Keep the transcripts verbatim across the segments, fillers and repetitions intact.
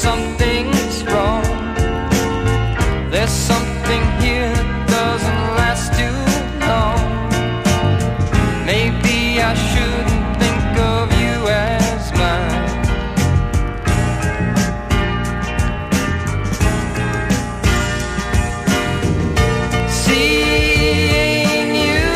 something's wrong. There's something here that doesn't last too long. Maybe I shouldn't think of you as mine. Seeing you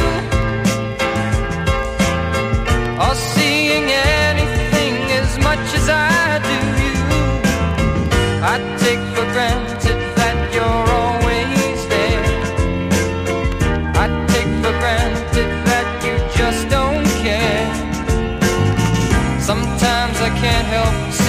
or seeing anything as much as I do you, I take for granted that you're always there. I take for granted that you just don't care. Sometimes I can't help